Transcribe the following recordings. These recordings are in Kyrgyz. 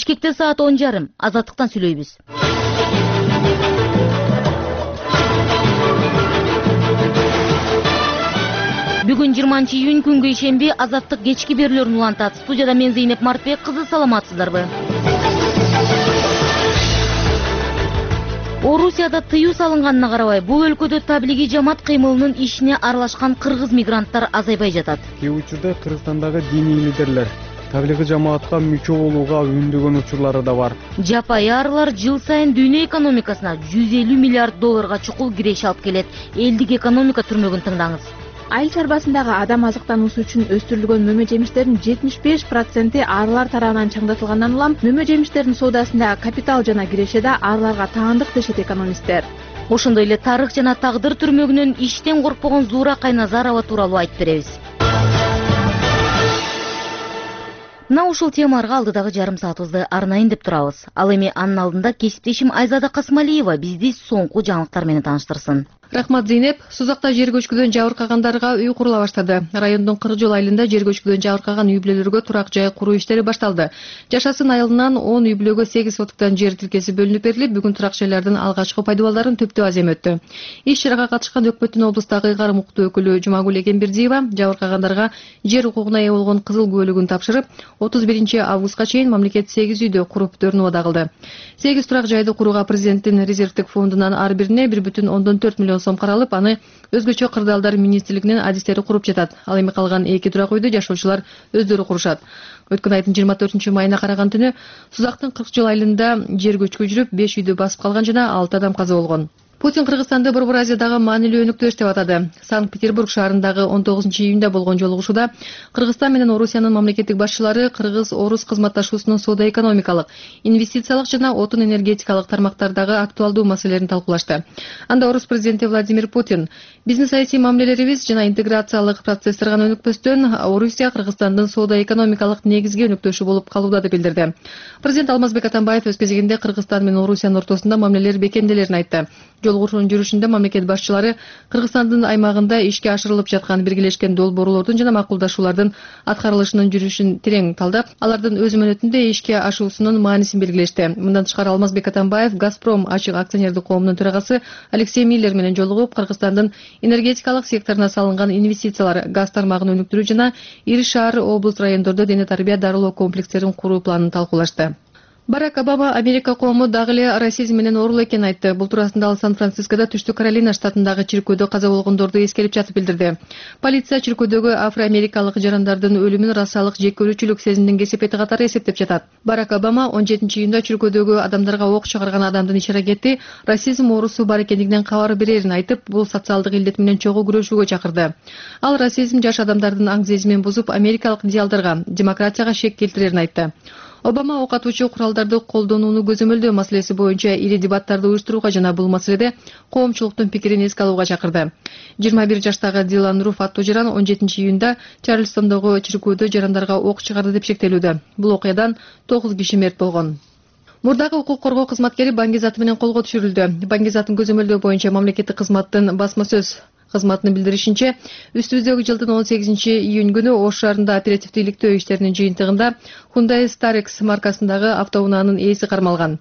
Бишкекте саат 10:30. Азаттыктан сүйлөйбүз. Бүгүн 20-июнь күнгө ишемби Азаттык кечки берүүлөрүн улантат. Студияда мен Зейнеп Мартбек кызы, саламатсыздарбы? Орусияда тыюу салынганына карабай, бул өлкөдө таблиги жамаат кыймылынын ишине аралашкан кыргыз мигранттар азайбай жатат. Кээ учурда Кыргызстандагы диний лидерлер таблиги жамаатка мүчө болууга үндөгөн учурлары да бар. Жапай арылар жыл сайын дүйнө экономикасына 150 миллиард долларга чукул киреш алып келет. Элдик экономика түрмөгүн тыңдаңыз. Айыл чарбасындагы адам азыктануусу үчүн өстүрүлгөн мөмө жемиштердин 75% арылар тарабынан чаңдатылгандан улам мөмө жемиштердин соодасында капитал жана киреше да арыларга таандык дешет экономисттер. Ошондой эле тарых жана тагдыр түрмөгүнөн иштен коркпогон Зуура Кайназарова тууралуу айтып беребиз. Мына ушул темаларга алдыдагы жарым саатыбызды арнайын деп турабыз. Ал эми анын алдында кесиптешим Айзада Касмалиева бизди соңку жаңылыктар менен тааныштырсын. Рахмат, Зейнеп. Сузакта жер көчкүдөн жабыркагандарга үй курула баштады. Райондун Кыргыжол айылында жер көчкүдөн жабыркаган үй бүлөлөргө турак жай куруу иштери башталды. Жашасын айылынан 10 үй бүлөгө 8 сотуктан жер тилкеси бөлүнүп берилип, бүгүн турак жайлардын алгачкы пайдаларын төптөө аз эми өттү. Иш чарага катышкан Өкмөттүн облустагы ыйгарым укуктуу өкүлү Жумагүл Эгембердиева жабыркагандарга жер укугуна ээ болгон кызыл күбөлүгүн тапшырып, 31-августка чейин мамлекет 8 үйдө куруп берүүнү вада кылды. 8 турак жайды курууга президенттин резервдик фондунан ар бирине 1,4 миллион сом каралып, аны өзгөчө кырдаалдар министрлигинин адистери куруп жатат. Ал эми калган 2 турак үйдү жашоочулар өздөрү курушат. Өткөн айдын 24-майына караган түнү Сузактын Кыргыжол айылында жер көчкү жүрүп, 5 үйдү басып калган жана 6 адам каза болгон. Путин Кыргызстанды Борбор Азиядагы маанилүү өнөктөш деп атады. Санкт-Петербург шаарындагы 19-июнда болгон жолугушууда Кыргызстан менен Орусиянын мамлекеттик башчылары Кыргыз-Орус кызматташуусунун соода-экономикалык, инвестициялык жана отун энергетикалык тармактардагы актуалдуу маселелерин талкуулашты. Анда Орус президенти Владимир Путин биздин саясий мамилелерибиз жана интеграциялык процесстер гана өнөктөстөн Орусия Кыргызстандын соода-экономикалык негизги өнөктөшү болуп калууда деп билдирди. Президент Алмазбек Атамбаев өз кезегинде Кыргызстан менен Орусиянын ортосунда мамилелер бекемделерин айтты. Жолугушуунун жүрүшүндө мамлекет башчылары Кыргызстандын аймагында ишке ашырылып жаткан биргелешкен долбоорлордун жана макулдашуулардын аткарылышынын жүрүшүн терең талдап, алардын өз мөөнөтүндө ишке ашуусунун маанисин белгилешти. Мындан тышкары Алмазбек Атамбаев Газпром ачык акционердик коомунун төрагасы Алексей Миллер менен жолугуп, Кыргызстандын энергетикалык секторуна салынган инвестициялар, газ тармагын өнүктүрүү жана ири шаар, облус, райондордо дене тарбия дарылоо комплекстерин куруу планын талкуулашты. Барак Обама Америка коому дагы эле расизм менен оорулуу экенин айтты. Бул туурасында ал Сан-Францискодо Түштүк Каролина штатындагы чиркөөдө каза болгондорду эскерип жатып билдирди. Полиция чиркөөдөгү афро-америкалык жарандардын өлүмүн расалык жек көрүүчүлүк сезимдин кесепети катары эсептеп жатат. Барак Обама 17-июнда чиркөөдөгү адамдарга ок чыгарган адамдын иш-аракети расизм оорусу бар экендигинен кабар берерин айтып, бул социалдык илдет менен чогуу күрөшүүгө чакырды. Ал расизм жаш адамдардын аң сезимин бузуп, америкалык идеалдарга, демократияга шек келтирерин айтты. Обама ок атуучу куралдарды колдонууну көзөмөлдөө маселеси боюнча ири дебаттарды уюштурууга жана бул маселеде коомчулуктун пикирин эске алууга чакырды. 21 жаштагы Дилан Руф аттуу жаран 17-июнда Чарльстондогу чиркөөдө жарандарга ок чыгарды деп шектелүүдө. Бул окуядан 9 киши мерт болгон. Мурдагы укук коргоо кызматкери Баңгизат менен колго түшүрүлдү. Баңгизаттын көзөмөлдөө боюнча мамлекеттик кызматтын басма сөз кызматынын билдиришинче, үстүбүздөгү жылдын 18-июнь күнү Ош шаарында оперативдүүлүктөө иштеринин жыйынтыгында Hyundai Starex маркасындагы автоунаанын ээси кармалган.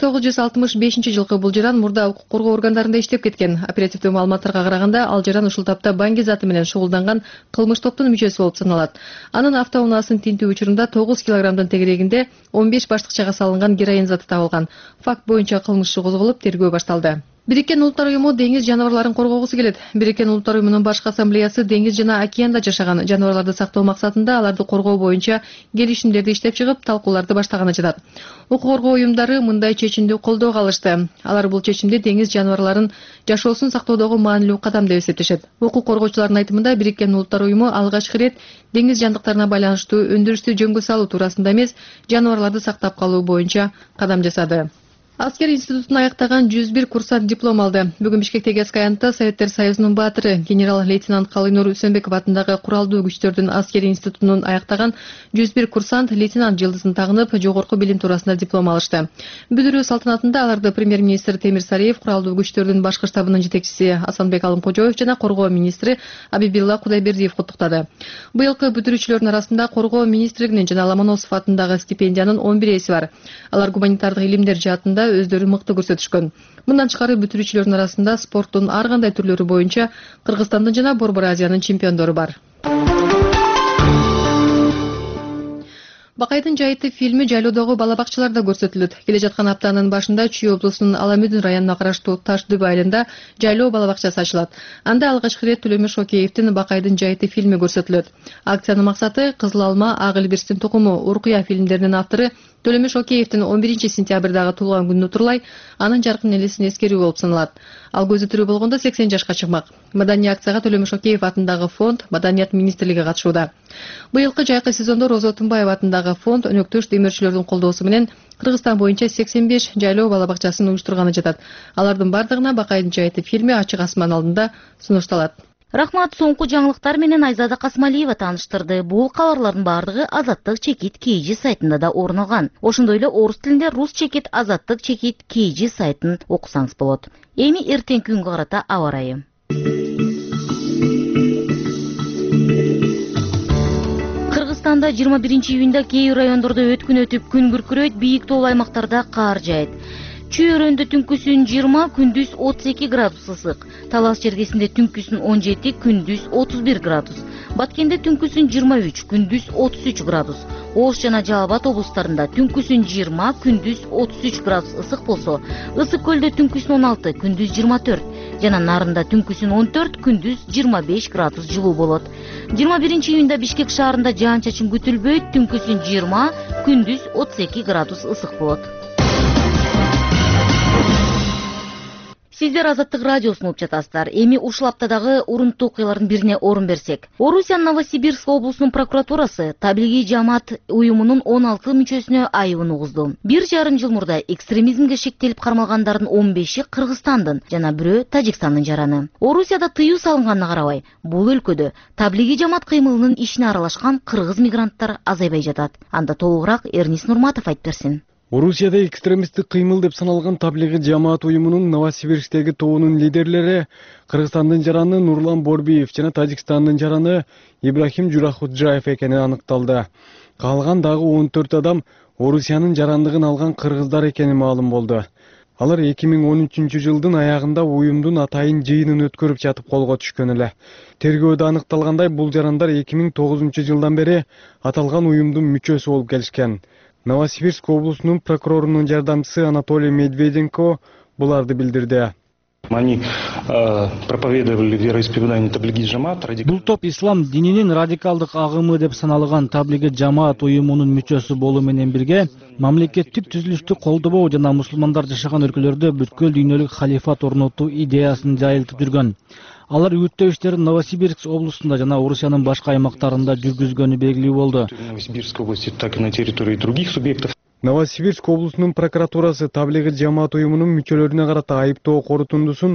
1965-жылкы бул жаран мурда укук коргоо органдарында иштеп кеткен. Оперативдүү маалыматтарга караганда, ал жаран ушул тапта Баңгизаты менен шугулданган кылмыш топтун мүчөсү болуп саналат. Анын автоунаасын тинтүү учурунда 9 килограммдын тегерегинде 15 баштыкчага салынган героин заты табылган. Факт боюнча кылмыш иши козголуп, тергөө башталды. Бириккен Улуттар уюму деңиз жаныбарларын коргоогусу келет. Бириккен Улуттар уюмунун башкы ассамблеясы деңиз жана океанда жашаган жаныбарларды сактоо максатында аларды коргоо боюнча келишимдерди иштеп чыгып, талкууларды баштаганы жатат. Укук коргоо уюмдары мындай чечимди колдоого алышты. Алар бул чечимди деңиз жаныбарларын жашоосун сактоодогу маанилүү кадам деп эсептешет. Укук коргоочулардын айтымында Бириккен Улуттар уюму алгачкы ирет деңиз жандыктарына байланыштуу өндүрүштү жөнгө салуу туурасында эмес, жаныбарларды сактап калуу боюнча кадам жасады. Аскер институтун аяктаган 101 курсант диплом алды. Бүгүн Бишкектеги Аскаянтта Советтер Союзунун баатыры генерал-лейтенант Калыйнур Үсөнбеков атындагы куралдуу күчтөрдүн аскери институтунун аяктаган 101 курсант лейтенант жылдызын тагынып, жогорку билим туурасында диплом алышты. Бүтүрүү салтанатында аларды премьер-министр Темир Сариев, куралдуу күчтөрдүн башкы штабынын жетекчиси Асанбек Алымкожоев жана коргоо министри Абибилла Кудайбердиев куттуктады. Быйылкы бүтүрүүчүлөрдүн арасында коргоо министрлигинин жана Ломоносов атындагы стипендиянын 11 эси бар. Алар гуманитардык илимдер жаатында өздөрү мыкты көрсөтүшкөн. Мындан тышкары бүтүрүүчүлөрдүн арасында спорттун ар кандай түрлөрү боюнча Кыргызстандын жана Борбор Азиянын чемпиондору бар. Бакайдын жайыты фильми жайлоодогу бала бакчаларда көрсөтүлөт. Келе жаткан аптанын башында Чүй облусунун Аламүдүн районуна караштуу Таш-Дүбү айылында жайлоо бала бакчасы ачылат. Анда алгачкы ирет Төлөмүш Океевдин Бакайдын жайыты фильми көрсөтүлөт. Акциянын максаты Кызыл алма, Ак Илбирстин тукуму, Уркуя фильмдеринин автору Төлөмүш Океевдин 11 сентябрдагы туулган күнүнө турлай анын жаркын элесин эскерүү болуп саналат. Ал көзү тирүү болгондо 80 жашка чыкмак. Маданий акцияга Төлөмүш Океев атындагы фонд, Маданият министрлиги катышууда. Быйылкы жайкы сезондо Роза Отунбаева атындагы фонд өнөктөш демөөрчүлөрдүн колдоосу менен Кыргызстан боюнча 85 жайлоо бала бакчасын уюштурганы жатат. Алардын бардыгына Бакайдын жайыты фильми ачык асман алдында сунушталат. Рахмат, соңку жаңылыктар менен Айзада Касмалиева тааныштырды. Бул кабарлардын бардыгы Азаттык чекит KG сайтында да орун алган. Ошондой эле орус тилинде Рус чекит Азаттык чекит KG сайтын окусаңыз болот. Эми эртеңки күнгө карата аба ырайы. Кыргызстанда 21 июнда кээ райондордо өткүн өтүп күн күркүрөйт, бийик тоолуу аймактарда кар жаайт. Чүй өрөөндө түнкүсүн 20, күндүз 32 градус ысык. Талас жергесинде түнкүсүн 17, күндүз 31 градус. Баткенде түнкүсүн 23, күндүз 33 градус. Ош жана Жалал Абад облустарында түнкүсүн 20, күндүз 33 градус ысык болсо, Ысык көлдө түнкүсүн 16, күндүз 24, жана Нарында түнкүсүн 14, күндүз 25 градус жылуу болот. 21 июнда Бишкек шаарында жаан-чачын күтүлбөйт, түнкүсүн 20, күндүз 32 градус ысык болот. Сиздер Азаттык радиосун угуп жатасыздар. Эми ушул аптадагы урунттуу окуялардын бирине орун берсек. Орусиянын Новосибирск облусунун прокуратурасы Таблиги жамаат уюмунун 16 мүчөсүнө айыбын угузду. 1,5 жыл мурда экстремизмге шектелип кармалгандардын 15-и Кыргызстандын жана бирөө Тажикстандын жараны. Орусияда тыюу салынганына карабай, бул өлкөдө Таблиги жамаат кыймылынын ишине аралашкан кыргыз мигранттар азайбай жатат. Анда толугураак Эрнис Нурматов айтып берсин. Орусияда экстремисттик кыймыл деп саналган Таблиги жамаат уюмунун Новосибирсктеги тобунун лидерлери Кыргызстандын жараны Нурлан Борбиев жана Тажикстандын жараны Ибрахим Журахуджаев экени аныкталды. Калган дагы 14 адам Орусиянын жарандыгын алган кыргыздар экени маалым болду. Алар 2013 жылдын аягында уюмдун атайын жыйынын өткөрүп жатып колго түшкөн эле. Тергөөдө аныкталгандай, бул жарандар 2009 жылдан бери аталган уюмдун мүчөсү болуп келишкен. Новосибирск облусунун прокурорунун жардамчысы Анатолий Медведенко буларды билдирди. Они проповедовали вероисповедание Таблиги жамаат. Бул топ ислам дининин радикалдык агымы деп саналган Таблиги жамаат уюмунун мүчөсү болуу менен бирге мамлекеттик түзүлүштү колдобоо жана мусулмандар жашаган өлкөлөрдө бүткүл дүйнөлүк халифат орнотуу идеясын жайылтып жүргөн. Алар үгүттөө иштерин Новосибирск облусунда жана Орусиянын башка аймактарында жүргүзгөнү белгилүү болду. Новосибирской области, так и на территории других субъектов. Новосибирск облусунун прокуратурасы Таблиги жамаат уюмунун мүчөлөрүнө карата айыптоо корутундусун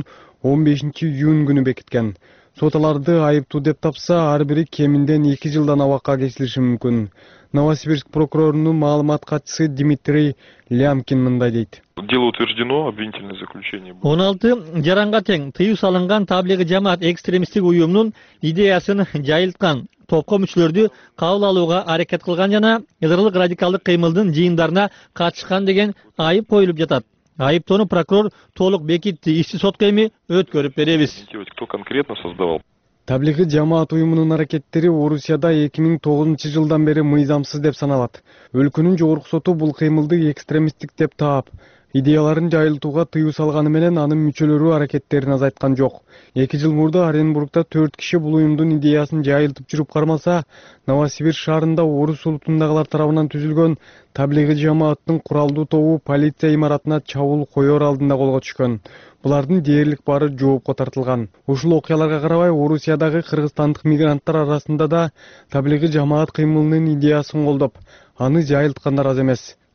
15 июнь күнү бекиткен. Сот аларды айыптуу деп тапса, ар бири кеминден 2 жылдан абакка кесилиши мүмкүн. Новосибирск прокурорунун маалымат катчысы Дмитрий Лямкин мындай дейт. Дело утверждено, обвинительное заключение. 16 жаранга тең тыюу салынган Таблиги жамаат экстремисттик уюмунун идеясын жайылткан топко мүчөлөрдү кабыл алууга аракет кылган жана ылдырлык радикалдык кыймылдын жыйындарына катышкан деген айып коюлуп жатат. Айыптоону прокурор толук бекитти. Ишти сотко эми өткөрүп беребиз. Кто конкретно создавал? Таблиги жамаат уюмунун аракеттери Орусияда 2009 жылдан бери мыйзамсыз деп саналат. Өлкөнүн жогорку соту бул кыймылды экстремисттик деп таап, идеяларын жайылтууга тыюу салганы менен анын мүчөлөрү аракеттерин азайткан жок. 2 жыл мурда Оренбургда 4 киши бул уюмдун идеясын жайылтып жүрүп кармалса, Новосибирск шаарында орус улутундагылар тарабынан түзүлгөн Таблиги жамааттын куралдуу тобу полиция имаратына чабуул коёр алдында колго түшкөн. Булардын дээрлик баары жоопко тартылган. Ушул окуяларга карабай, Орусиядагы кыргызстандык мигранттар арасында да Таблиги жамаат кыймылынын идеясын колдоп, аны жайылткандар аз эмес.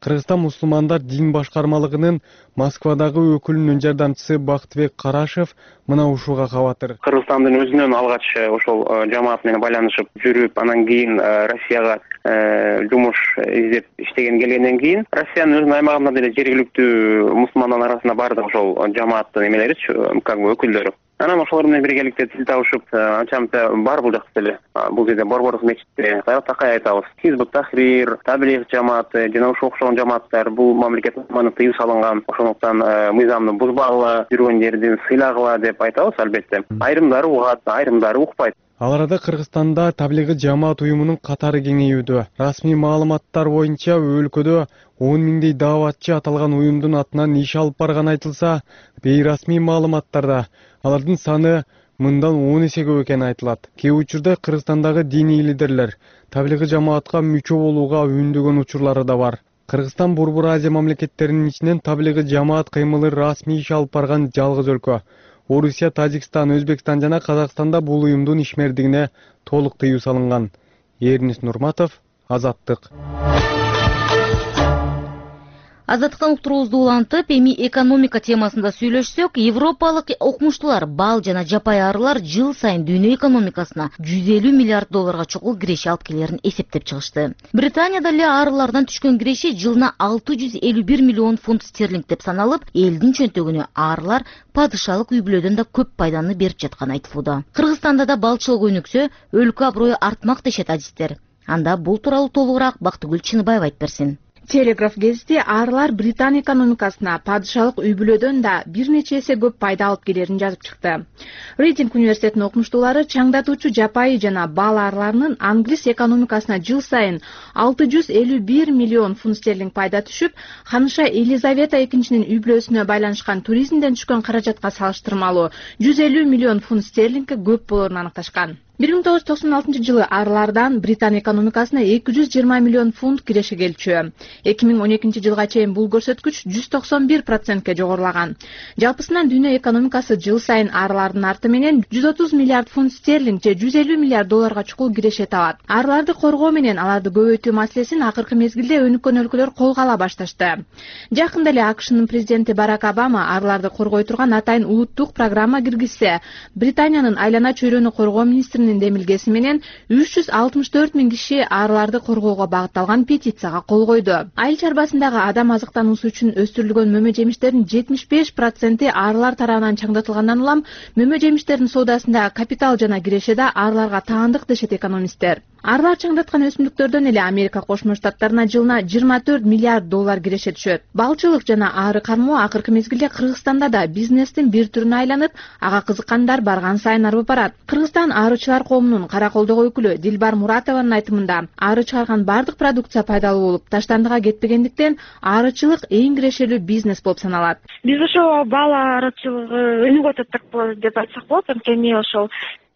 Кыргызстан мусулмандар дин башкармалыгынын Москвадагы өкүлүнүн жардамчысы Бактыбек Карашев мына ушуга кабатыр. Кыргызстандын өзүнөн алгач ошол жамаат менен байланышып жүрүп, анан кийин Россияга жумуш издеп иштеген келгенден кийин Россиянын өзүнүн аймагында деле жергиликтүү мусулмандар арасында бардык ошол жамааттын эмелеричи, как бы өкүлдөрү. Анан ошолор менен биргеликте тил табышып, анча-мынча бар бул жакта деле. Бул жерде Борбордук мечитте Кайрат Такай айтабыз. Хизбут Тахрир, Таблигh жамааты, жана ошол окшогон жамааттар бул мамлекет тарабынан тыюу салынган. Ошондуктан мыйзамды бузбагыла, жүргөн жердин сыйлагыла деп айтабыз албетте. Айрымдары угат, айрымдары укпайт. Ал арада Кыргызстанда таблигhi жамаат уюмунун катары кеңейүүдө. Расмий маалыматтар боюнча өлкөдө 10 миңдей дааватчы аталган уюмдун атынан иш алып барганы айтылса, бейрасмий маалыматтарда алардын саны мындан 10 эсе көп экени айтылат. Кээ учурда Кыргызстандагы диний лидерлер таблигhi жамаатка мүчө болууга үндөгөн учурлары да бар. Кыргызстан Борбор Азия мамлекеттеринин ичинен таблигhi жамаат кыймылы расмий иш алып барган жалгыз өлкө. Орусия, Тажикстан, Өзбекстан жана Казакстанда бул уюмдун ишмердигине толук тыюу салынган. Эрнис Нурматов, Азаттык. Азаттыктан уктуруубузду улантып, эми экономика темасында сүйлөшсөк, европалык окумуштуулар бал жана жапай арылар жыл сайын дүйнө экономикасына 150 миллиард долларга чукул киреше алып келерин эсептеп чыгышты. Британияда эле арылардан түшкөн киреше жылына 651 миллион фунт стерлинг деп саналып, элдин чөнтөгүнө арылар падышалык үй бүлөдөн да көп пайданы берип жатканы айтылууда. Кыргызстанда да балчылык өнүксө, өлкө аброю артмак дешет адистер. Анда бул тууралуу толугураак Бактыгүл Чыныбаева айтып берсин. Телеграф гезити арылар Британ экономикасына падышалык үй бүлөдөн да бир нече эсе көп пайда алып келерин жазып чыкты. Рейтинг университетинин окумуштуулары чаңдатуучу жапайы жана бал арыларынын англис экономикасына жыл сайын 651 миллион фунт стерлинг пайда түшүп, ханыша Елизавета экинчинин үй бүлөсүнө байланышкан туризмден түшкөн каражатка салыштырмалуу 150 миллион фунт стерлингке көп болорун аныкташкан. 1996 жылы арылардан Британ экономикасына 220 миллион фунт киреше келчү. 2012 жылга чейин бул көрсөткүч 191%ке жогорулаган. Жалпысынан дүйнө экономикасы жыл сайын арылардын арты менен 130 миллиард фунт стерлинг же 150 миллиард долларга чукул киреше табат. Арыларды коргоо менен аларды көбөйтүү маселесин акыркы мезгилде өнүккөн өлкөлөр колго ала башташты. Жакында эле AQShnын президенти Барак Обама арыларды коргой турган атайын улуттук программа киргизсе, Британиянын айлана чөйрөнү коргоо министринин демилгеси менен 364 миң киши арыларды коргоого багытталган петицияга кол койду. Айыл чарбасындагы адам азыктануусу үчүн өстүрүлгөн мөмө жемиштердин 75% арылар тарабынан чаңдатылгандан улам мөмө жемиштердин соодасындагы капитал жана киреше да арыларга таандык дешет экономисттер. Арылар чаңдаткан өсүмдүктөрдөн эле Америка Кошмо Штаттарына жылына 24 миллиард доллар киреше түшөт. Балчылык жана ары кармоо акыркы мезгилде Кыргызстанда да бизнестин бир түрүнө айланып, ага кызыккандар барган сайын арып барат. Кыргызстан арычылар коомунун Караколдогу өкүлү Дилбар Муратованын айтымында, ары чыгарган бардык продукция пайдалуу болуп, таштандыга кетпегендиктен арычылык эң кирешелүү бизнес болуп саналат. Биз ошо бал арычылыгы өнүгүп атат деп айтсак болот. Анткени ошол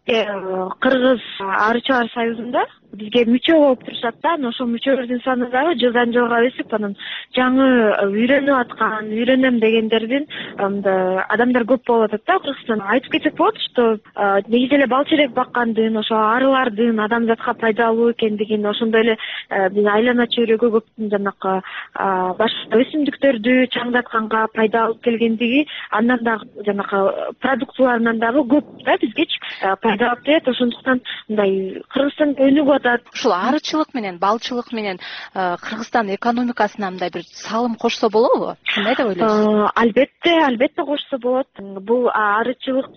Кыргыз арычылар союзунда бизге мүчө болуп турушат да, анан ошол мүчөлөрдүн саны дагы жылдан жылга өсүп, анан жаңы үйрөнүп аткан, үйрөнөм дегендердин адамдар көп болуп атат да Кыргызстанда. Айтып кетсек болот, что негизи эле бал черек баккандын, ошо арылардын адамзатка пайдалуу экендигин, ошондой эле биз айлана чөйрөгө көп жанакы башка өсүмдүктөрдү чаңдатканга пайда алып келгендиги, андан дагы жанакы продукцияларынан дагы көп да бизгечи пайда алып келет. Ошондуктан мындай Кыргызстан өнүгүп атат. Ушул арычылык менен балчылык менен Кыргызстан экономикасына мындай бир салым кошсо болобу? Кандай деп ойлойсуз? Албетте кошсо болот. Бул арычылык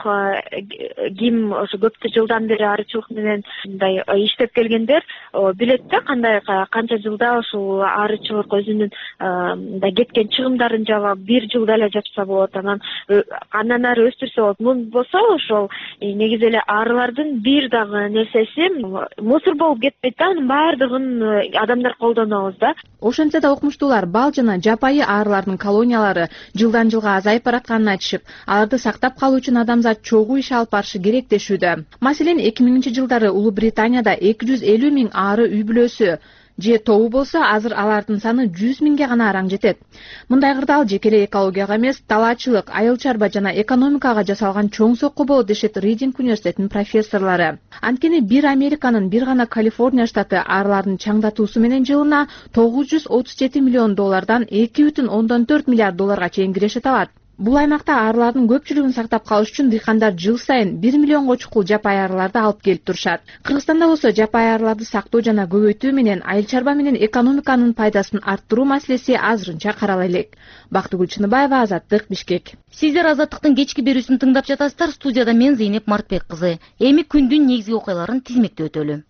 ким ошо көптү жылдан бери арычылык менен мындай иштеп келгендер билет да, канча жылда ушул арычылык өзүнүн мындай кеткен чыгымдарын жаап, бир жылда эле жапса болот, андан ары өстүрсө болот. Мун болсо ошол негизи эле арылардын бир дагы нерсеси мусор болуп кетпейт да, анын баардыгын адамдар колдонобуз да. Ошентсе да окумуштуулар бал жана жапайы арылардын колониялары жылдан жылга азайып баратканын айтышып, аларды сактап калуу үчүн адамзат чогуу иш алып барышы керек дешүүдө. Маселен, 2000-жылдары Улуу Британияда 250 миң ары үй бүлөсү же тобу болсо азыр алардын саны 100 миңге гана араң жетет. Мындай кырдаал жеке эле экологияга эмес, талаачылык, айыл чарба жана экономикага жасалган чоң сокку болот дешет Ридинг университетинин профессорлору. Анткени бир Американын, бир гана Калифорния штаты арлардын чаңдатуусу менен жылына $937 миллион 2,4 миллиард долларга чейин киреше табат. Бул аймакта арлардын көпчүлүгүн сактап калыш үчүн дыйкандар жыл сайын 1 миллионго чукул жапайы арларды алып келип турушат. Кыргызстанда болсо жапайы арларды сактоо жана көбөйтүү менен айыл чарба менен экономиканын пайдасын арттыруу маселеси азырынча карала элек. Бактыгүл Чыныбаева, Азаттык, Бишкек. Сиздер Азаттыктын кечки берүүсүн тыңдап жатасыздар. Студияда мен Зейнеп Мартбек кызы. Эми күндүн негизги окуяларын тизмектеп өтөлү.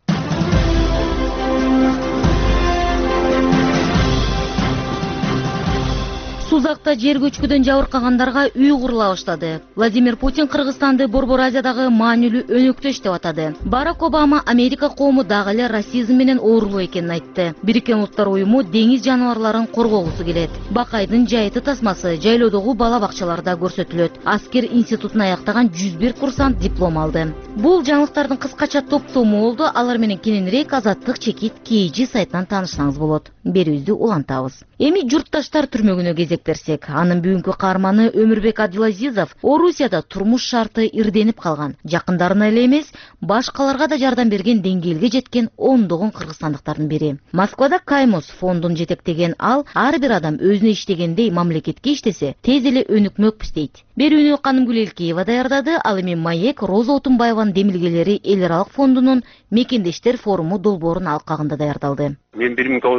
Сузакта жер көчкүдөн жабыркагандарга үй курула баштады. Владимир Путин Кыргызстанды Борбор Азиядагы маанилүү өнөктөш деп атады. Барак Обама Америка коому дагы эле расизм менен оорулуу экенин айтты. Бириккен Улуттар уюму деңиз жаныбарларын коргогусу келет. Бакайдын жайыты тасмасы жайлоодогу бала бакчаларда көрсөтүлөт. Аскер институтун аяктаган 101 курсант диплом алды. Бул жаңылыктардын кыскача топтому болду. Алар менен кененирээк Азаттык чекит KG сайтынан таанышсаңыз болот. Берүүбүздү улантабыз. Эми журтташтар түрмөгүнө кезектерсек, анын бүгүнкү каарманы Өмүрбек Абдилазизов Орусияда турмуш шарты ирденип калган. Жакындарына эле эмес, башкаларга да жардам берген деңгээлге жеткен ондогон кыргызстандыктардын бири. Москвада Каймос фондун жетектеген ал, ар бир адам өзүнө иштегендей мамлекетке иштесе, тез эле өнүкмөкпүз дейт. Берүүнү Канымгүл Элкеева даярдады. Ал эми Маек Роза Отунбаеванын демилгелери эл аралык фондунун Мекендештер форуму долбоорунун алкагында даярдалды. Мен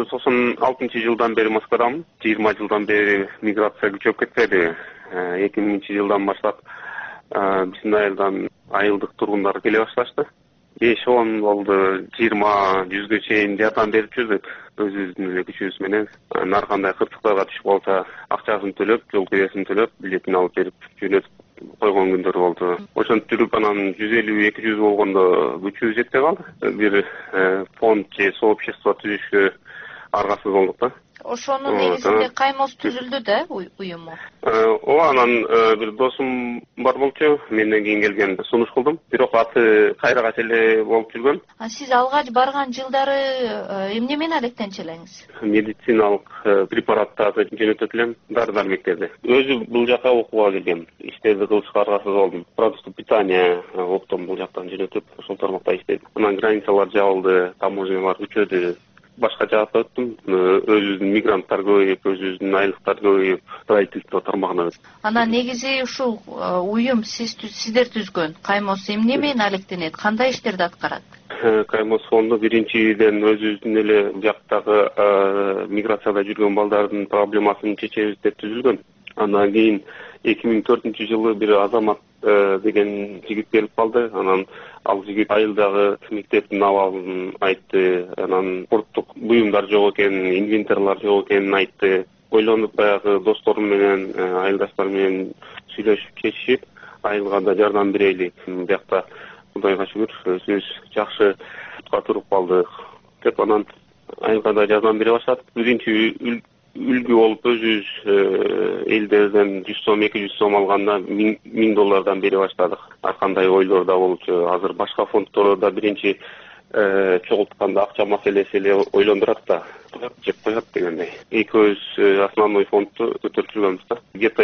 1996 жылдан бери Москвадамын. 20 жылдан бери миграция күчөп кетпеди. 2000 жылдан баштап биздин айылдан айылдык тургундар келе башташты. 5-10 болду, 20-100гө чейин жардам берип жүрдүк. Өзүбүздүн эле күчүбүз менен. Ар кандай кырсыктарга түшүп калса, акчасын төлөп, жол киресин төлөп, билетин алып берип жөнөтүп койгон күндөр болду. Ошентип жүрүп анан 150-200 болгондо күчүбүз жетпей калды. Бир фонд же сообщество түзүшкө аргасыз болдук да. Ошонун негизинде Каймос түзүлдү да уюму. Ооба, анан бир досум бар болчу, менден кийин келген сунуш кылдым. Бирок аты кайрагача эле болуп жүргөн. Сиз алгач барган жылдары эмне менен алектенчү элеңиз? Медициналык препараттарды жөнөтөт элем, дары-дармектерди. Өзү бул жака окууга келгем. Иштерди кылышка аргасыз болдум. Продукты питания оптом бул жактан жөнөтүп, ошол тармакта иштедим. Анан границалар жабылды, таможнялар күчөдү. Башка жакка өттүм. Өзүбүздүн мигранттар көбөйүп, өзүбүздүн айлыктар көбөйүп, строительство тармагына өттүм. Анан негизи ушул уюм сиздер түзгөн Каймос эмне менен алектенет? Кандай иштерди аткарат? Каймос фонду биринчиден өзүбүздүн эле жактагы миграцияда жүргөн балдардын проблемасын чечебиз деп түзүлгөн. Андан кийин 2004 жылы бир Азамат деген жигит келип калды. Анан ал жигит айылдагы мектептин абалын айтты. Анан спорттук буюмдар жок экенин, инвентарлар жок экенин айтты. Ойлонуп баягы досторум менен, айылдаштар менен сүйлөшүп чечишип, айылга да жардам берели. Биякта Кудайга шүгүр, өзүбүз жакшы тутка туруп калдык деп анан айылга да жардам бере баштадык. Биринчи үлгү болуп өзүбүз элдерден 100 сом, 200 сом алганда $1000 бере баштадык. Ар кандай ойлор да болчу. Азыр башка фонддор да биринчи чогултканда акча маселеси эле ойлондурат да. Жеп коет дегендей. Экөөбүз основной фондду көтөрүп жүргөнбүз да. Где-то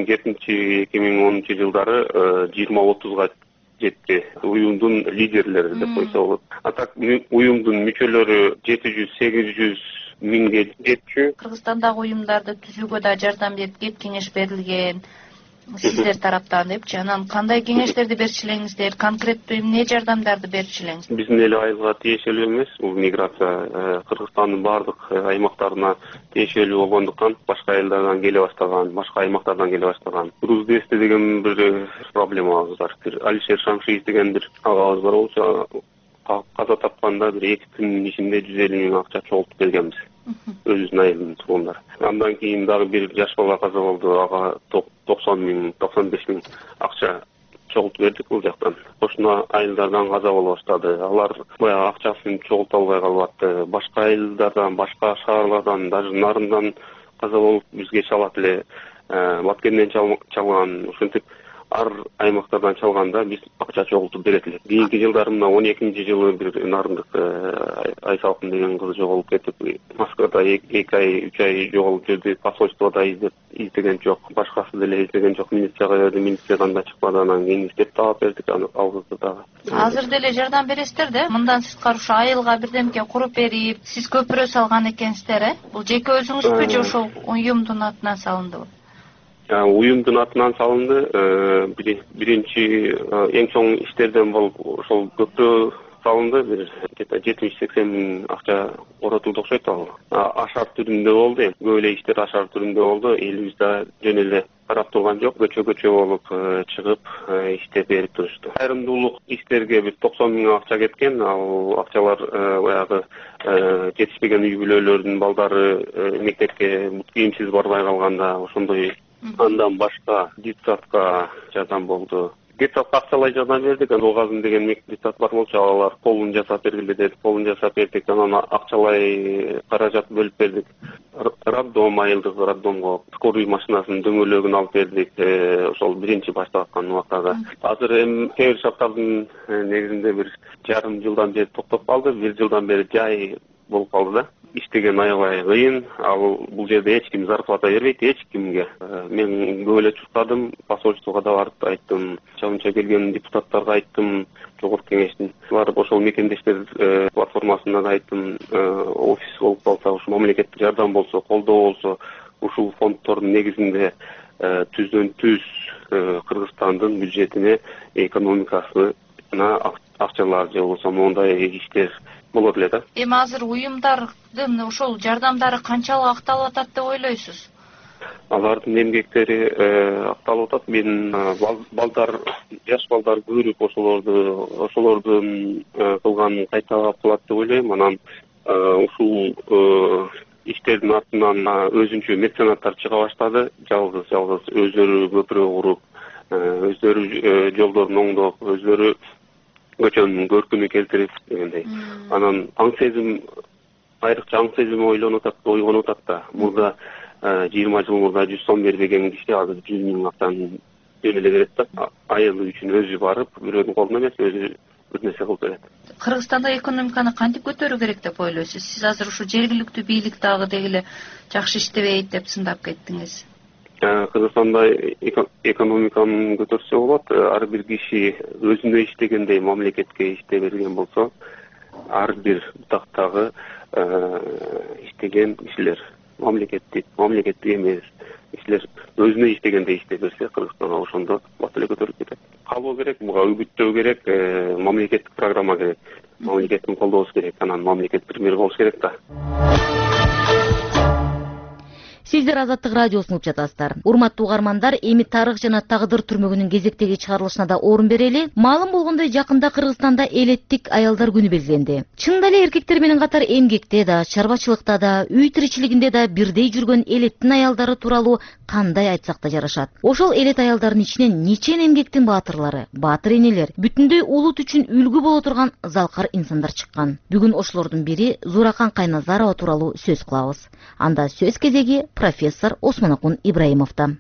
2007-2010 жылдары 20-30га жетти. Уюмдун лидерлери деп койсо болот. А так уюмдун мүчөлөрү 700-800 миңге жетчү. Кыргызстандагы уюмдарды түзүүгө да жардам берип, кеп кеңеш берилген сиздер тараптан депчи. Анан кандай кеңештерди берчү элеңиздер? Конкреттүү эмне жардамдарды берчү элеңиз? Биздин эле айылга тиешелүү эмес. Бул миграция Кыргызстандын бардык аймактарына тиешелүү болгондуктан башка айылдардан келе баштаган, башка аймактардан келе баштаган. Груздесте деген бир проблемабыз бар. Алишер Шамшиев деген бир агабыз бар болчу. Каза тапканда бир 2 күнүн ичинде 150 миң акча чогултуп келгенбиз. Өзүнүн айылынын тургундары. Андан кийин дагы бир жаш бала каза болду. Ага 90 миң, 95 миң акча чогултуп бердик бул жактан. Ошоно айылдардан каза боло баштады. Алар баягы акчасын чогулта албай калып, башка айылдардан, башка шаарлардан, даже Нарындан каза болуп бизге чалат эле. Баткенден чалган. Ошентип ар аймактардан чалганда биз акча чогултуп берет элек. Кийинки жылдары мына 12-жылы бир Нарындык Айсалкын деген кыз жоголуп кетип, Москвада 2 ай 3 ай жоголуп жүрдү. Посольствода издеген жок, башкасы деле издеген жок. Милицияга берди, милициядан да чыкпады. Анан кийин издеп таап бердик ал кызды дагы. Азыр деле жардам бересиздер да? Мындан сырткары ушу айылга бирдемке куруп берип, сиз көпүрө салган экенсиздер, Бул жеке өзүңүзбү же ошол уюмдун атынан салындыбы? Уюмдун атынан салынды. Биринчи эң чоң иштерден болуп ошол көпүрө салынды. Бир 70-80 миң акча оротулду окшойт ал. Ашар түрүндө болду. Көп эле иштер ашар түрүндө болду. Элибизде жөн эле карап турган жок, көчө болуп чыгып иштеп берип турушту. Айрымдуулук иштерге бир 90 миң акча кеткен. Ал акчалар баягы жетишпеген үй бүлөлөрдүн балдары мектепке бут кийимсиз барбай калганда ошондой. Андан башка детсадка жардам болду. Детсадка акчалай жардам бердик. Улгазым деген детсад бар болчу, алар полун жасап бергиле деди. Полун жасап бердик. Анан акчалай каражат бөлүп бердик. Роддом, айылдык роддомго скорый машинасынын дөңгөлөгүн алып бердик. Ошол биринчи башталган убактагы. Азыр эми кээ бир шарттардын негизинде бир жарым жылдан бери токтоп калды. 1 жылдан бери жай болуп калды да. Иштеген аябай кыйын. Ал бул жерде эч ким зарплата бербейт, эч кимге. Мен көп эле чуркадым, посольствого да барып айттым, чабынча келген депутаттарга айттым, жогорку кеңештин. Барып ошол мекендештер платформасына да айттым, офис болуп калса, ушу мамлекеттик жардам болсо, колдоо болсо, ушул фонддордун негизинде түздөн түз Кыргызстандын бюджетине, экономикасына акчалар же болбосо мондай иштер болот эле да. Эми азыр уюмдардын ошол жардамдары канчалык акталып атат деп ойлойсуз? Алардын эмгектери акталып атат. Мен балдар, жаш балдар көрүп ошолордун кылганын кайта кылат деп ойлойм. Анан ушул иштердин артынан өзүнчө меценаттар чыга баштады. Жалгыз өздөрү көпүрө куруп, өздөрү жолдорун оңдоп, өздөрү көчөнүн көркүнү келтирип дегендей. Анан айрыкча аң сезим ойгонуп атат да. Мурда 20 жыл мурда 100 сом бербеген киши азыр 100 миң акчаны жөн эле берет да. Айылы үчүн өзү барып, бирөөнүн колуна эмес, өзү бир нерсе кылып берет. Кыргызстанда экономиканы кантип көтөрүү керек деп ойлойсуз? Сиз азыр ушу жергиликтүү бийлик дагы дегиле жакшы иштебейт деп сындап кеттиңиз. Кыргызстанда экономиканы көтөрсө болот. Ар бир киши өзүнө иштегендей мамлекетке иштей берген болсо, ар бир бутактагы иштеген кишилер, мамлекеттик эмес кишилер өзүнө иштегендей иштей берсе, Кыргызстанга ошондо бат эле көтөрүп кетет. Калуу керек, буга үгүттөө керек, мамлекеттик программа керек, мамлекеттин колдоосу керек, анан мамлекет пример болуш керек да. Сиздер Азаттык радиосын угуп жатасыздар. Урматтуу угармандар, эми тарых жана тагдыр түрмөгүнүн кезектеги чыгарылышына да орун берели. Маалым болгондой, жакында Кыргызстанда элеттик аялдар күнү белгиленди. Чындап эле эркектер менен катар эмгекте да, чарбачылыкта да, үй тиричилигинде да бирдей жүргөн элеттин аялдары тууралуу кандай айтсак да жарашат. Ошол элет аялдардын ичинен нечен эмгектин баатырлары, баатыр энелер, бүтүндөй улут үчүн үлгү боло турган залкар инсандар чыккан. Бүгүн ошолордун бири Зуракан Кайназарова тууралуу сөз кылабыз. Анда сөз кезеги профессор Осмонакун Ибраимовдо.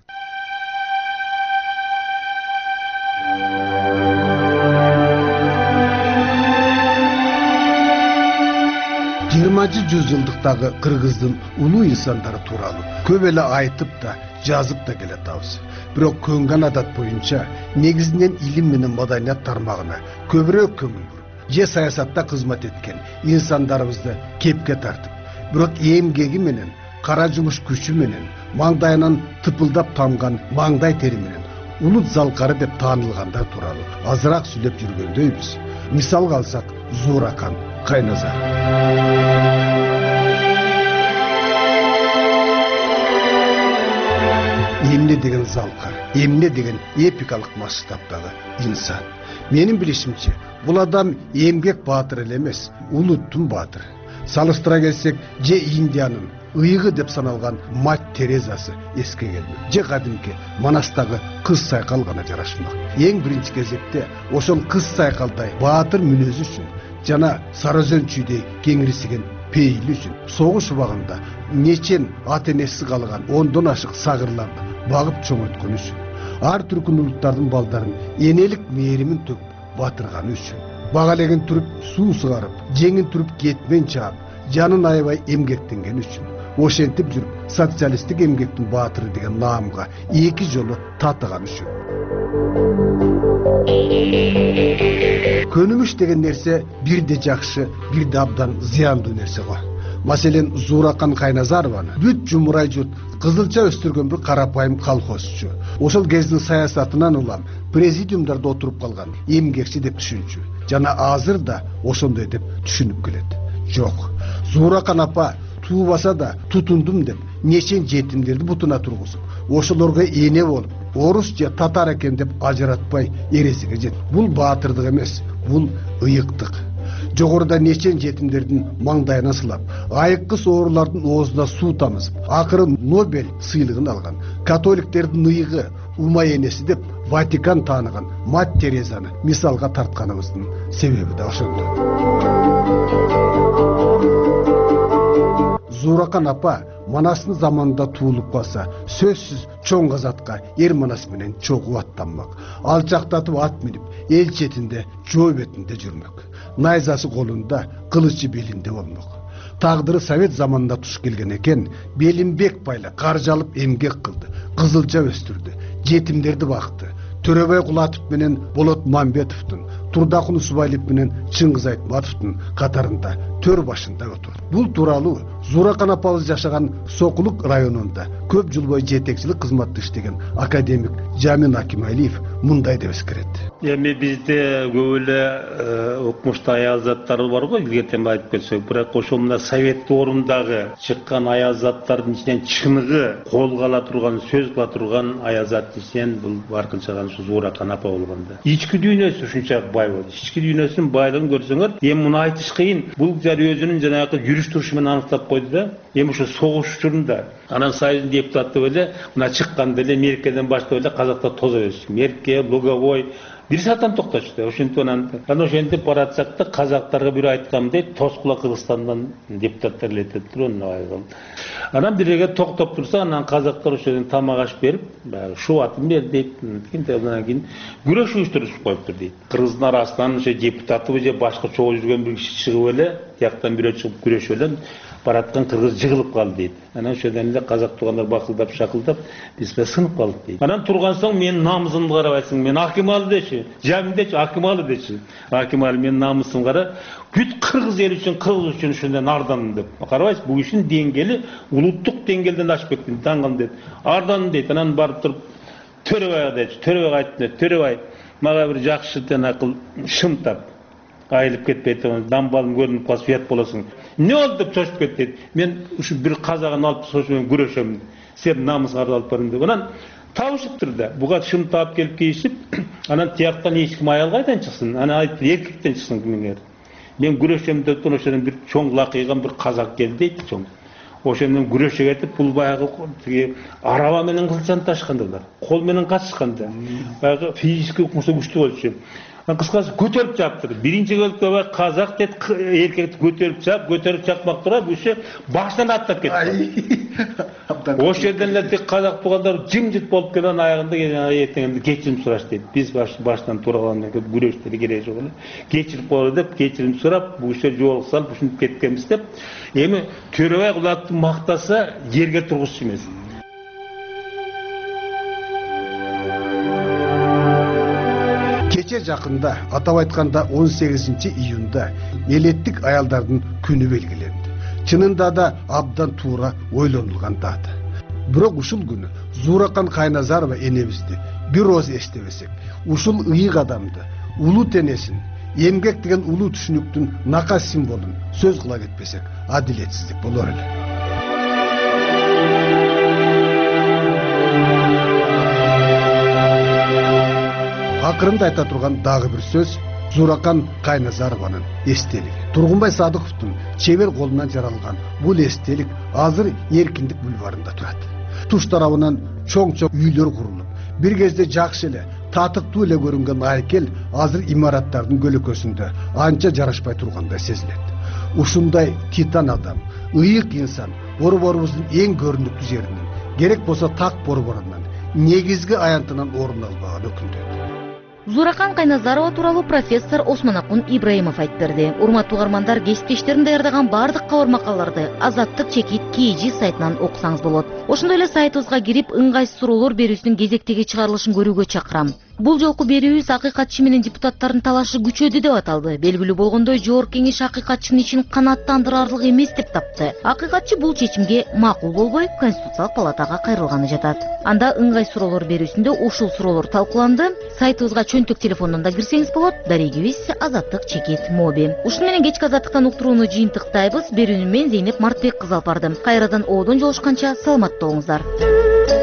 Жыйырманчы жүзжылдыктагы Кыргыздын улуу инсандары тууралуу көп эле айтып да, жазып да келатабыз. Бирок көнгөн адат боюнча негизинен илим менен маданият тармагына көбүрөөк көңүл буруп, же саясатта кызмат эткен инсандарыбызды кепке тартып, бирок эмгеги менен, кара жумуш күчү менен, маңдайынан тыпылдап тамган маңдай тери менен улут залкары деп таанылгандар тууралуу азыраак сүйлөп жүргөндөйбүз. Мисалга алсак, Зуракан Кайназар. Эмне деген залкар, эмне деген эпикалык масштабтагы инсан. Менин билишимче, бул адам эмгек баатыр эле эмес, улуттун баатыры. Салыштыра келсек, же Индиянын ыйыгы деп саналган мать Терезасы эске келмек, же кадимки Манастагы кыз сайкал гана жарашмак. Эң биринчи кезекте ошол кыз сайкалдай баатыр мүнөзү үчүн жана Сары Өзөн чүйдөй кеңирисиген пейили үчүн согуш убагында нечен ата энеси калган ондон ашык сагырларды багып чоңойткон үчүн ар түркүн улуттардын балдарын энелик мээримин төгүп батырганы үчүн. Бага элеген туруп суу сыгарып, жеңин туруп кетмен чаап, жанын аябай эмгектенген үчүн. Ошентип жүрүп, социалисттик эмгектин баатыры деген наамга 2 жолу татыган үчүн. Көнүмүш деген нерсе бирде жакшы, бирде абдан зыяндуу нерсе го. Маселен, Зууракан Кайназарованы бүт жумурай журт кызылча өстүргөн бир карапайым колхозчу. Ошол кездин саясатынан улам президиумдарда отуруп калган эмгекчи деп түшүнчү. Жана азыр да ошондой деп түшүнүп келет. Жок. Зууракан апа туубаса да тутундум деп нечен жетимдерди бутуна тургузуп, ошолорго эне болуп, орус же татар экен деп ажыратпай эресиге жет. Бул баатырдык эмес, бул ыйыктык. Жогоруда нечен жетимдердин маңдайына сылап, айыккыс оорулардын оозуна суу тамызып, акыры Нобель сыйлыгын алган, католиктердин ыйыгы, Умай энеси деп Ватикан тааныган Мать Терезаны мисалга тартканыбыздын себеби да ошондо. Зууракан апа Манастын заманында туулуп калса, сөзсүз чоң казатка эр манас менен чогуу аттанмак. Алчактатып ат минип, эл четинде, жоо бетинде жүрмөк. Найзасы колунда, кылычы белинде болмок. Тагдыры совет заманында туш келген экен, белин бек байлап, каржы алып эмгек кылды, кызылча өстүрдү, жетимдерди бакты. Төрөбай Кулатов менен Болот Мамбетовдун, Турдакун Усубайлиев менен Чыңгыз Айтматовдун катарында төр башында отурду. Бул тууралуу Зууракан апабыз жашаган Сокулук районунда көп жыл бою жетекчилик кызматта иштеген академик Жамин Акималиев мындай деп эскерет. Эми бизде көп эле окумуштуу аязаттар бар го, илгертен айтып кетсек, бирок ошол мына совет орындагы чыккан аязаттардын ичинен чыныгы кол ала турган, сөз кыла турган аязат десен, бул баркынча Зууракан апа болгондо. Ички дүйнөсү ушунча бай болду. Ички дүйнөсүнүн байлыгын көрсөңөр, эми муну айтыш кыйын. Бул жер өзүнүн жанагы жүрүш турушу менен аныктап койду да. Эми ошо согуш учурунда анан Союздун депутаты эле мына чыкканда эле Меркеден баштап эле казакта тозо беришти. Мерке, Луговой бир сааттан токтошду. Ошентип анан ошентип баратсак да казактарга бир айткам дейт, Тоскула Кыргызстандан депутаттар элетип туруп анан биреге токтоп турса, анан казактар ошодон тамак аш берип, шу атын бер дейт. Анан кийин күрөш уюштуруп коюптур дейт. Кыргыздын арасынан ошо депутаты же башка чогуу жүргөн бир киши чыгып эле, тияктан бирөө чыгып күрөшүп эле бараткан кыргыз жыгылып калды дейт. Анан ошодон эле казак туугандар бакылдап шакылдап, биз сынып калдык дейт. Анан турган соң менин намысымды карабайсың, мен Акималы дечи, Жамин дечи, Акималы дечи. Акималы менин намысымды кара, бүт кыргыз эл үчүн, кыргыз үчүн ошондон ардандым деп. Карабайсыз, бул иштин деңгээли улуттук деңгээлден ашып кеткен, таңган дейт. Ардандым дейт. Анан барып туруп Төрөбайга дечи, Төрөбайга айттым, Төрөбай, мага бир жакшы акыл шым тап. Айылып кетпейт, дамбалым көрүнүп калса уят болосуң. Не болду деп чочуп кетти. Мен ушу бир казагын алып ошо менен күрөшөм. Сен намысыңарды алып барың деп. Анан табышыптыр да. Буга шым таап келип кийишип, анан тияктан эчким аял кайдан чыксын? Анан айтты, эркектен чыксын кимиңер. Мен күрөшөм деп ошондон бир чоң лакыйган бир казак келди дейт чоң. Ошондон күрөшө кетип, бул баягы тиги араба менен кылчаны ташкандылар. Кол менен качышканда. Баягы физический укмушу күчтүү болчу. Кыскасы көтөрүп чаптыр. Биринчи келип казак дейт, эркекти көтөрүп чапмак турат, ошо башынан аттап кетти. Ошол жерден эле тек казак туугандар жымжыт болуп келген аягында эртеңинде кечирим сураш дейт. Биз баштан тура калган күрөштөр кереги жок эле. Кечирип коелу деп кечирим сурап, бул ишер жолук салып ушинтип кеткенбиз деп. Эми Төрөбай Кулатовду мактаса жерге тургузчу эмес. Кече жакында, атап айтканда 18-июнда элеттик аялдардын күнү белгиленди. Чынында да абдан туура ойлонулган дата. Бирок ушул күнү Зууракан Кайназарова энебизди бир оз эстебесек, ушул ыйык адамды, улуу тенесин, эмгек деген улуу түшүнүктүн накас символун сөз кыла кетпесек, адилетсиздик болор эле. Акырында айта турган дагы бир сөз Зууракан Кайназарованын эстелиги. Тургунбай Садыковдун чебер колунан жаралган бул эстелик азыр Эркиндик бульварында турат. Туш тарабынан чоң-чоң үйлөр курулуп, бир кезде жакшы эле, татыктуу эле көрүнгөн айкел азыр имараттардын көлөкөсүндө анча жарашпай тургандай сезилет. Ушундай титан адам, ыйык инсан борборубуздун эң көрүнүктүү жеринен, керек болсо так борборунан, негизги аянтынан орун албаган өкүндөт. Зууракан Кайназарова тууралуу профессор Осмонакун Ибраимов айтып берди. Урматтуу угармандар, кесиптештерим даярдаган бардык кабар макалаларды Азаттык чекит KG сайтынан окусаңыз болот. Ошондой эле сайтыбызга кирип, ыңгайсыз суроолор берүүсүнүн кезектеги чыгарылышын көрүүгө чакырам. Бул жолку берүүбүз акыйкатчы менен депутаттардын талашы күчөдү деп аталды. Белгилүү болгондой, Жогорку Кеңеш акыйкатчынын ишин канааттандырарлык эмес деп тапты. Акыйкатчы бул чечимге макул болбой, Конституциялык палатага кайрылганы жатат. Анда ыңгай суроолор берүүсүндө ушул суроолор талкууланды. Сайтыбызга чөнтөк телефондон да кирсеңиз болот. Дарегибиз Азаттык чекит моби. Ушуну менен кечки Азаттыктан уктурууну жыйынтыктайбыз. Берүүнү мен Зейнеп Мартбек кызы алып бардым. Кайрадан оодон жолушканча саламатта болуңуздар.